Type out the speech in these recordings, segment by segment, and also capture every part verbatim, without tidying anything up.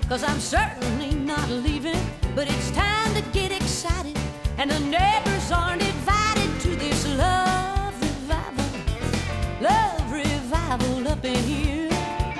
'cause I'm certainly not leaving. But it's time to get excited, and the neighbors aren't invited to this love revival. Love revival up in here.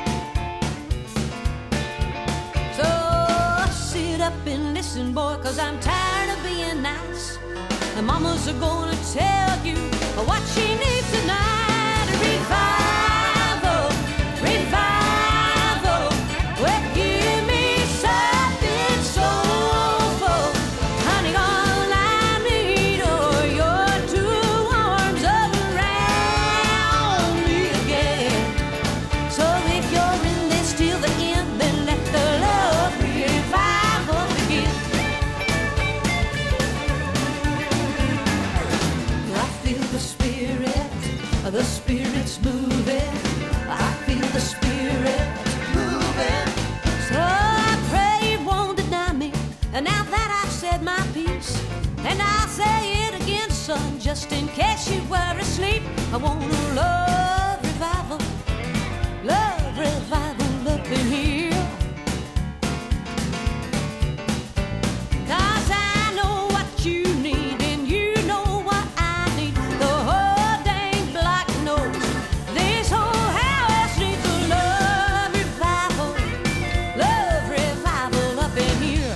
So sit up and listen, boy, 'cause I'm tired of being nice. And mamas are gonna tell you what she needs tonight. Revival, revival. Well, give me something soulful. Honey, all I need are your two arms around me again. So if you're in this till the end, then let the love revival begin. I feel the spirit, the spirit's moving. I feel the spirit moving. So I pray you won't deny me. And now that I've said my piece, and I'll say it again, son, just in case you were asleep. I want a love revival, love revival up in here. 'Cause I know what you need, and you know what I need. The whole dang block knows this whole house needs a love revival, love revival up in here.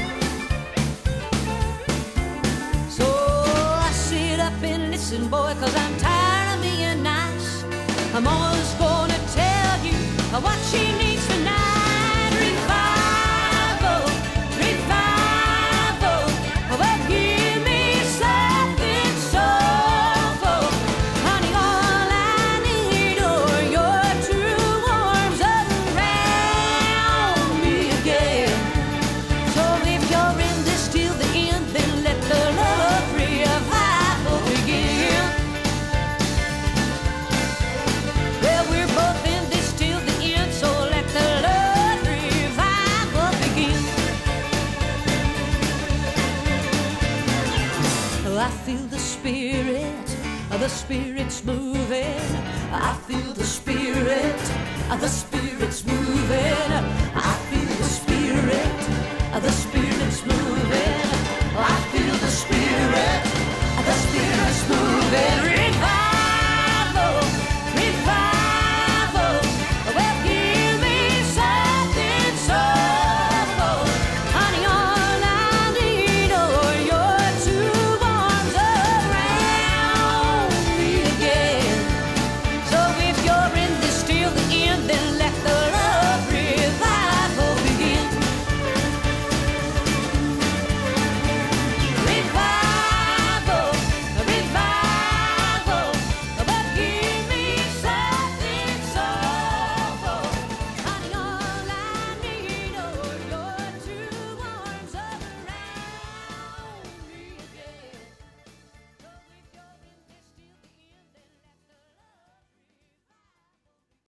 So I sit up and listen, boy, 'cause I'm tired of being nice. I'm always gonna tell you what she needs tonight. Revival, revival. Well, give me something soulful. Honey, all I need are your two arms around me again. So if you're in this till the end, then let the love revival begin. Well, we're both in this till the end, so let the love revival begin. I feel the spirit, the spirit's moving. I feel the spirit, the spirit's moving.